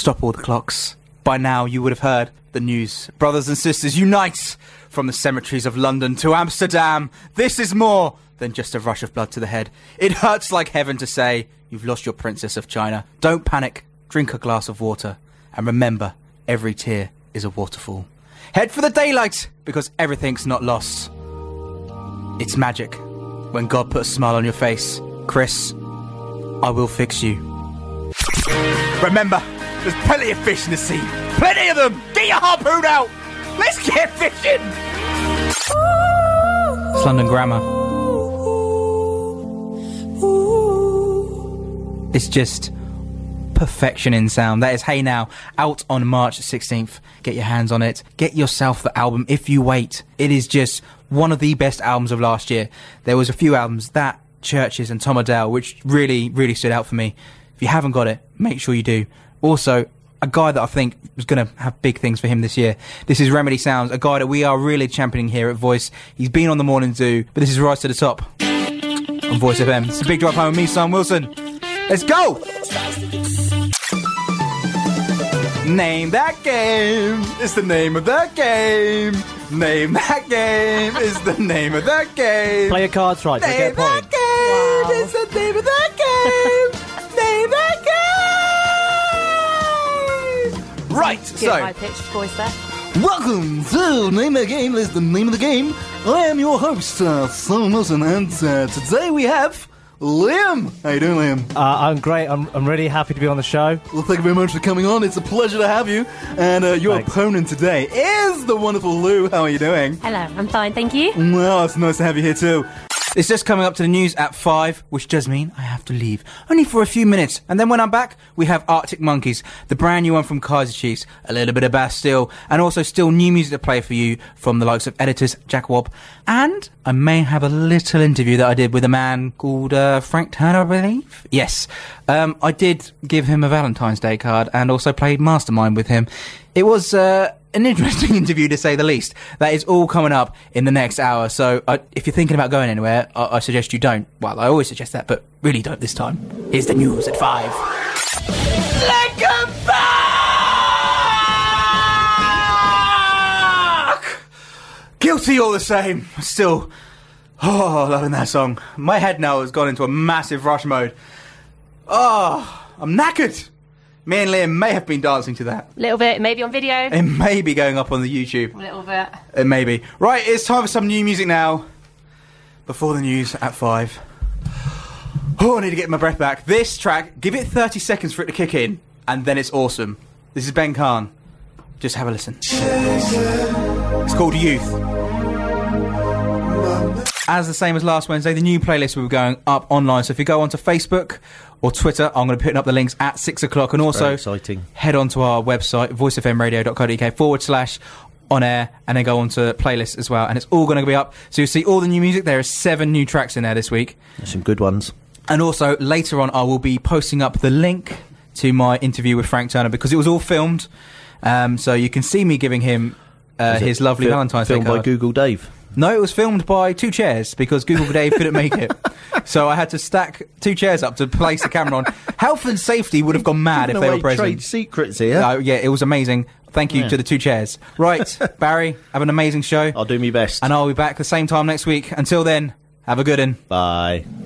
stop all the clocks. By now you would have heard the news. Brothers and sisters, unite from the cemeteries of London to Amsterdam. This is more than just a rush of blood to the head. It hurts like heaven to say you've lost your Princess of China. Don't panic, drink a glass of water, and remember, every tear is a waterfall. Head for the daylight, because everything's not lost. It's magic when God puts a smile on your face. Chris, I will fix you. Remember, there's plenty of fish in the sea. Plenty of them! Get your harpoon out! Let's get fishing! It's London Grammar. It's just perfection in sound. That is Hey Now, out on March 16th. Get your hands on it. Get yourself the album if you wait. It is just one of the best albums of last year. There was a few albums, that, Churches and Tom Odell, which really, really stood out for me. If you haven't got it, make sure you do. Also, a guy that I think is going to have big things for him this year. This is Remedy Sounds, a guy that we are really championing here at Voice. He's been on the Morning Zoo, but this is Rise to the Top on Voice FM. It's a big drive home with me, Sam Wilson. Let's go! Name that game is the name of the game. Name that game is the name of the game. Play your cards right. Name that game is the name of the game. Name that game. Right, Good high-pitched voice there. welcome to Name That Game is the name of the game. I am your host, Sam Wilson, and today we have Liam. How you doing, Liam? I'm great. I'm really happy to be on the show. Well, thank you very much for coming on. It's a pleasure to have you. And your Thanks. opponent today is the wonderful Lou. How are you doing? Hello, I'm fine, thank you. Well, it's nice to have you here too. It's just coming up to the news at 5, which does mean I have to leave. Only for a few minutes. And then when I'm back, we have Arctic Monkeys, the brand new one from Kaiser Chiefs, a little bit of Bastille, and also still new music to play for you from the likes of Editors, Jack Wobb. And I may have a little interview that I did with a man called Frank Turner, I believe. Yes. I did give him a Valentine's Day card and also played Mastermind with him. It was an interesting interview, to say the least. That is all coming up in the next hour. So if you're thinking about going anywhere, I suggest you don't. Well, I always suggest that, but really don't this time. Here's the news at 5. Like a back! Guilty all the same. Still, loving that song. My head now has gone into a massive rush mode. I'm knackered. Me and Liam may have been dancing to that. A little bit, maybe on video. It may be going up on the YouTube. A little bit. It may be. Right, it's time for some new music now. Before the news at 5. I need to get my breath back. This track, give it 30 seconds for it to kick in, and then it's awesome. This is Ben Khan. Just have a listen. It's called Youth. As the same as last Wednesday, the new playlist will be going up online. So if you go onto Facebook or Twitter, I'm going to be putting up the links at 6 o'clock. And also, exciting. Head on to our website, voicefmradio.co.uk/on-air, and then go on to playlists as well. And it's all going to be up. So you'll see all the new music. There are 7 new tracks in there this week. There's some good ones. And also, later on, I will be posting up the link to my interview with Frank Turner, because it was all filmed. So you can see me giving him his lovely Valentine's Day filmed card. by Google Dave. No, it was filmed by 2 chairs, because Google Dave couldn't make it. So I had to stack 2 chairs up to place the camera on. Health and safety would have gone mad if they were present. Trade secrets here. Yeah, it was amazing. Thank you to the 2 chairs. Right, Barry, have an amazing show. I'll do my best. And I'll be back the same time next week. Until then, have a good one. Bye.